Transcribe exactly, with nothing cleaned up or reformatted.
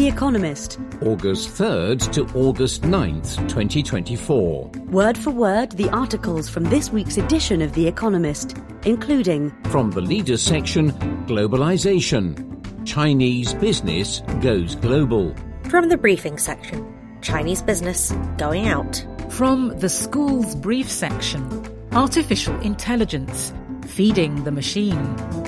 Economist. August third to August ninth, twenty twenty-four. Word for word, the articles from this week's edition of The Economist, including... From the Leaders section, Globalization. Chinese business goes global. From the Briefing section, Chinese business going out. From the Schools Brief section, Artificial Intelligence, feeding the machine.